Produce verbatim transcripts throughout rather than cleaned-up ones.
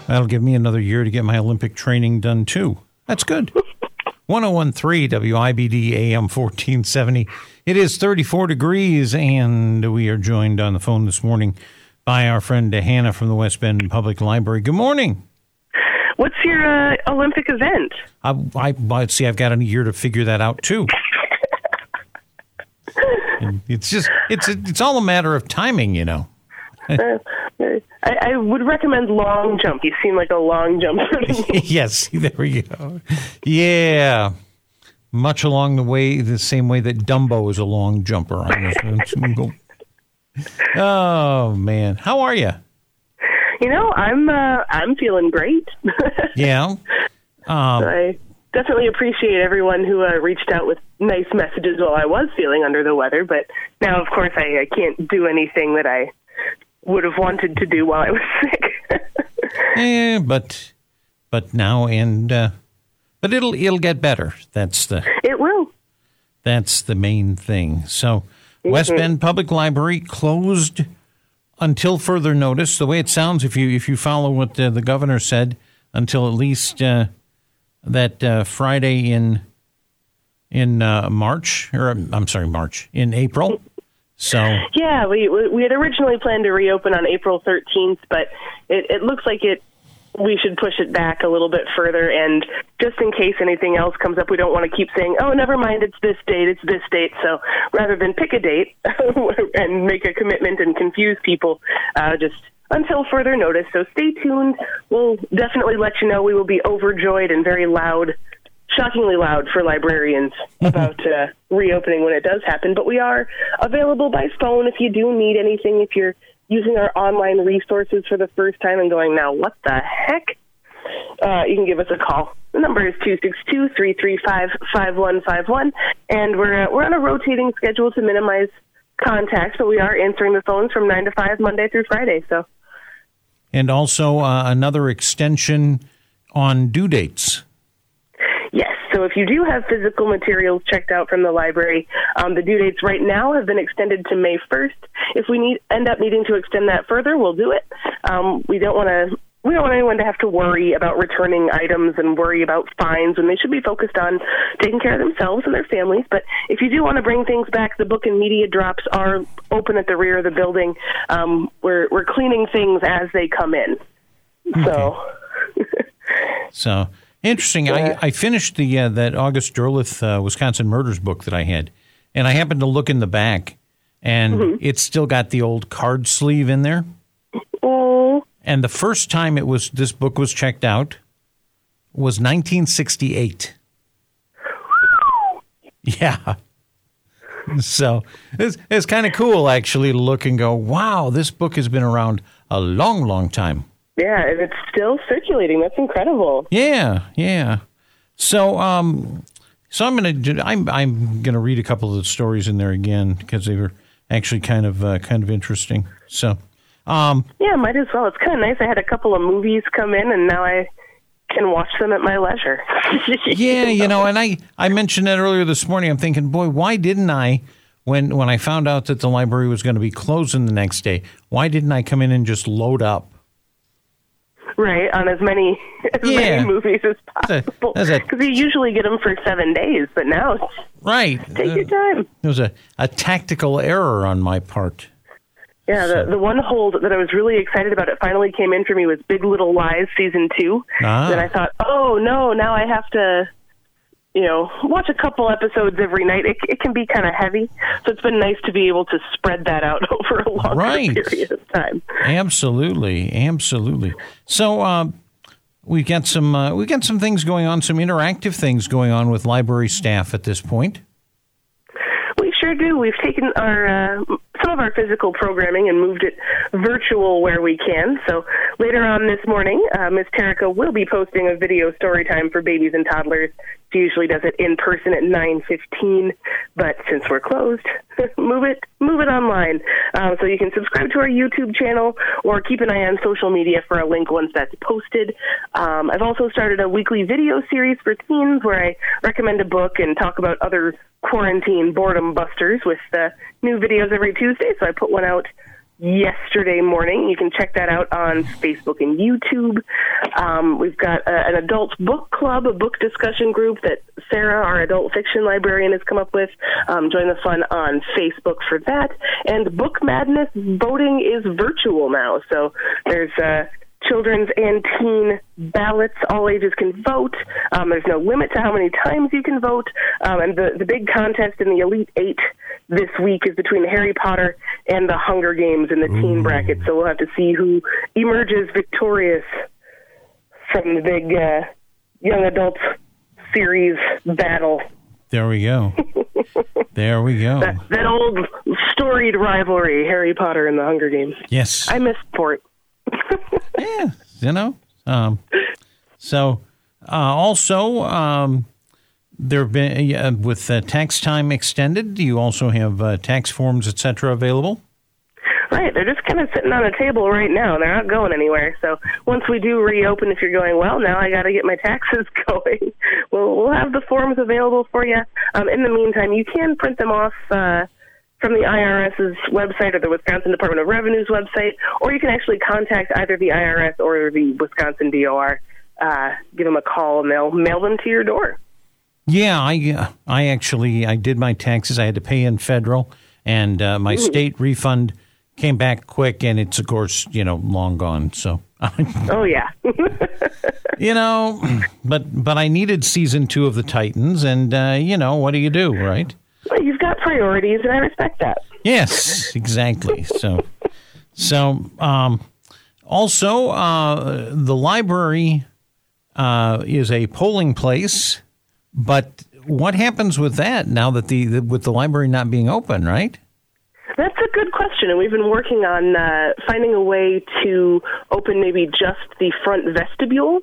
That'll give me another year to get my Olympic training done, too. That's good. one oh one point three W I B D A M fourteen seventy. It is thirty-four degrees, and we are joined on the phone this morning by our friend Hannah from the West Bend Public Library. Good morning. What's your uh, Olympic event? I, I, I see. I've got a year to figure that out too. And it's just it's it's all a matter of timing, you know. uh, I, I would recommend long jump. You seem like a long jumper to me. Yes, there we go. Yeah, much along the way, the same way that Dumbo is a long jumper. On this. Oh man, how are you? You know, I'm uh, I'm feeling great. Yeah. Um, I definitely appreciate everyone who uh, reached out with nice messages while I was feeling under the weather. But now, of course, I, I can't do anything that I would have wanted to do while I was sick. Yeah, but but now and uh, but it'll it'll get better. That's the it will. That's the main thing. So, mm-hmm. West Bend Public Library closed until further notice. The way it sounds, if you if you follow what uh, the governor said, until at least uh, that uh, Friday in in uh, March, or I'm sorry, March in April. So yeah, we we had originally planned to reopen on April thirteenth, but it, it looks like it. We should push it back a little bit further, and just in case anything else comes up, we don't want to keep saying, oh, never mind, it's this date, it's this date. So rather than pick a date and make a commitment and confuse people, uh, just until further notice. So stay tuned. We'll definitely let you know. We will be overjoyed and very loud, shockingly loud for librarians about uh, reopening when it does happen. But we are available by phone if you do need anything, if you're using our online resources for the first time and going, now, what the heck? Uh, you can give us a call. The number is two six two, three three five, five one five one, and we're uh, we're on a rotating schedule to minimize contact, but we are answering the phones from nine to five, Monday through Friday. So, And also uh, another extension on due dates. Yes. So if you do have physical materials checked out from the library, um, the due dates right now have been extended to May first. If we need end up needing to extend that further, we'll do it. Um, we don't want to. We don't want anyone to have to worry about returning items and worry about fines when they should be focused on taking care of themselves and their families. But if you do want to bring things back, the book and media drops are open at the rear of the building. Um, we're we're cleaning things as they come in. Okay. So. so. Interesting. Yeah. I, I finished the uh, that August Derleth uh, Wisconsin Murders book that I had, and I happened to look in the back, and mm-hmm. it's still got the old card sleeve in there. Oh. And the first time it was this book was checked out was nineteen sixty-eight. Yeah. So it's, it's kind of cool, actually, to look and go, wow, this book has been around a long, long time. Yeah, and it's still circulating. That's incredible. Yeah, yeah. So, um, so I'm gonna I'm I'm gonna read a couple of the stories in there again because they were actually kind of uh, kind of interesting. So, um, yeah, might as well. It's kind of nice. I had a couple of movies come in, and now I can watch them at my leisure. Yeah, you know, and I I mentioned that earlier this morning. I'm thinking, boy, why didn't I? When when I found out that the library was going to be closing the next day, why didn't I come in and just load up? Right, on as many as yeah. many movies as possible. Because you usually get them for seven days, but now it's right. Take uh, your time. It was a, a tactical error on my part. Yeah, so. the the one hold that I was really excited about, it finally came in for me, was Big Little Lies Season two. Ah. Then I thought, oh, no, now I have to, you know, watch a couple episodes every night. It, it can be kind of heavy, so it's been nice to be able to spread that out over a longer right. period of time. Absolutely, absolutely. So uh, we got some uh, we got some things going on, some interactive things going on with library staff at this point. We sure do. We've taken our uh, some of our physical programming and moved it virtual where we can. So later on this morning, uh, Miz Terrica will be posting a video story time for babies and toddlers. She usually does it in person at nine fifteen, but since we're closed, move it move it online. Uh, so you can subscribe to our YouTube channel or keep an eye on social media for a link once that's posted. Um, I've also started a weekly video series for teens where I recommend a book and talk about other quarantine boredom busters with uh, new videos every Tuesday. So I put one out yesterday morning. You can check that out on Facebook and YouTube. Um, we've got a, an adult book club, a book discussion group that Sarah, our adult fiction librarian, has come up with. Um, join the fun on Facebook for that. And Book Madness voting is virtual now. So there's uh, children's and teen ballots. All ages can vote. Um, there's no limit to how many times you can vote. Um, and the, the big contest in the Elite Eight this week is between Harry Potter and the Hunger Games in the Ooh. teen bracket. So we'll have to see who emerges victorious from the big uh, young adult series battle. There we go. There we go. That, that old storied rivalry, Harry Potter and the Hunger Games. Yes. I missed for it. Yeah, you know. Um, so uh, also, um, there have been, uh, with uh, tax time extended, do you also have uh, tax forms, et cetera, available? Right. They're just kind of sitting on a table right now. They're not going anywhere. So once we do reopen, if you're going, well, now I got to get my taxes going, we'll, we'll have the forms available for you. Um, in the meantime, you can print them off uh, from the IRS's website or the Wisconsin Department of Revenue's website, or you can actually contact either the I R S or the Wisconsin D O R. Uh, give them a call, and they'll mail them to your door. Yeah, I I actually, I did my taxes. I had to pay in federal, and uh, my Ooh. state refund came back quick, and it's, of course, you know, long gone. So, oh, yeah. you know, but but I needed season two of the Titans, and, uh, you know, what do you do, right? Well, you've got priorities, and I respect that. Yes, exactly. So, so um, also, uh, the library uh, is a polling place, but what happens with that now that the, the with the library not being open, right? That's a good question, and we've been working on uh, finding a way to open maybe just the front vestibule.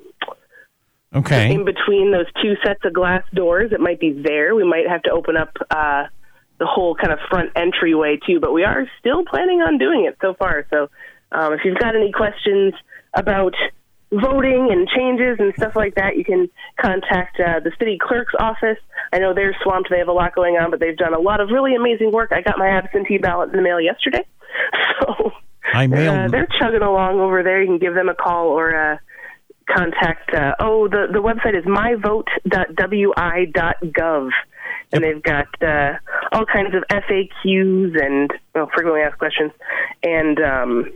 Okay. In between those two sets of glass doors, it might be there. We might have to open up uh, the whole kind of front entryway, too, but we are still planning on doing it so far. So um, if you've got any questions about voting and changes and stuff like that, you can contact uh, the city clerk's office. I know they're swamped. They have a lot going on, but they've done a lot of really amazing work. I got my absentee ballot in the mail yesterday. So I mailed... uh, they're chugging along over there. You can give them a call or uh, contact, uh, oh, the, the website is my vote dot w i dot gov. And they've got uh, all kinds of F A Qs and well, frequently asked questions and um,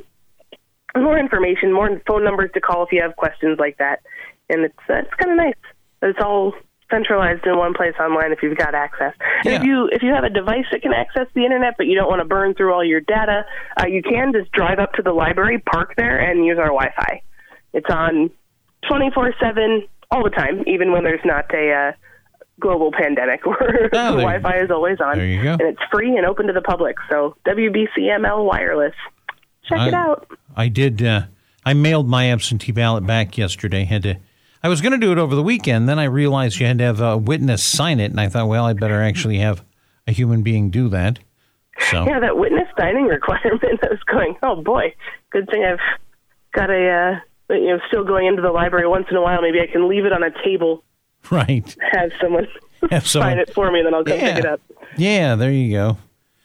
more information, more phone numbers to call if you have questions like that. And it's uh, it's kind of nice. It's all centralized in one place online if you've got access. And yeah. if you if you have a device that can access the internet, but you don't want to burn through all your data, uh, you can just drive up to the library, park there, and use our Wi-Fi. It's on twenty-four seven all the time, even when there's not a uh, global pandemic where oh, the Wi-Fi is always on. There you go. And it's free and open to the public. So W B C M L Wireless. Check I, it out. I did. Uh, I mailed my absentee ballot back yesterday. Had to. I was going to do it over the weekend. Then I realized you had to have a witness sign it, and I thought, well, I'd better actually have a human being do that. So yeah, that witness signing requirement. I was going, oh boy, good thing I've got a. Uh, you know, still going into the library once in a while. Maybe I can leave it on a table. Right. Have someone have someone, sign it for me, and then I'll come yeah. pick it up. Yeah, there you go.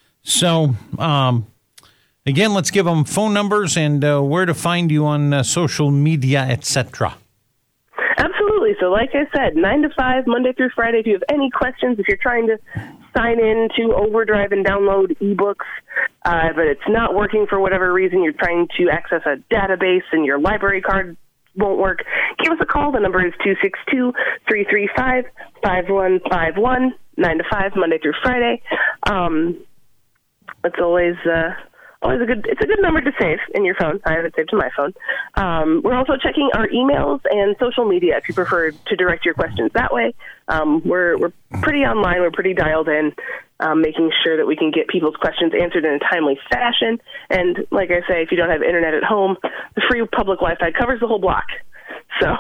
So, um, again, let's give them phone numbers and uh, where to find you on uh, social media, et cetera. Absolutely. So like I said, nine to five, Monday through Friday. If you have any questions, if you're trying to sign in to Overdrive and download ebooks, uh, but it's not working for whatever reason, you're trying to access a database and your library card won't work, give us a call. The number is two six two, three three five, five one five one, nine to five, Monday through Friday. Um, it's always... Uh, Always a good. It's a good number to save in your phone. I have it saved to my phone. Um, we're also checking our emails and social media if you prefer to direct your questions that way. Um, we're we're pretty online. We're pretty dialed in, um, making sure that we can get people's questions answered in a timely fashion. And like I say, if you don't have internet at home, the free public Wi-Fi covers the whole block. So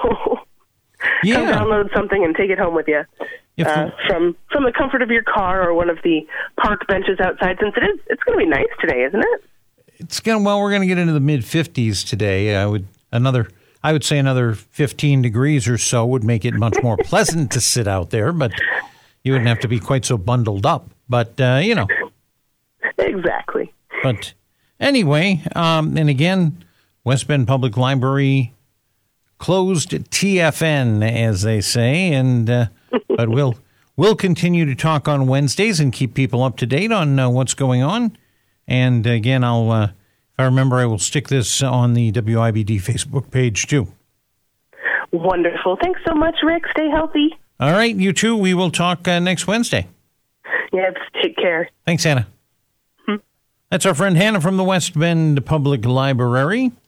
yeah. come download something and take it home with you. Uh, from from the comfort of your car or one of the park benches outside. Since it is, it's going to be nice today, isn't it? It's going well. We're going to get into the mid fifties today. I would another. I would say another fifteen degrees or so would make it much more pleasant to sit out there, but you wouldn't have to be quite so bundled up. But uh, you know, exactly. But Anyway, um, and again, West Bend Public Library closed T F N, as they say, and uh, but we'll we'll continue to talk on Wednesdays and keep people up to date on uh, what's going on. And again, I'll uh, if I remember, I will stick this on the W I B D Facebook page too. Wonderful. Thanks so much, Rick. Stay healthy. All right, you too. We will talk uh, next Wednesday. Yes, take care. Thanks, Hannah. Hmm. That's our friend Hannah from the West Bend Public Library.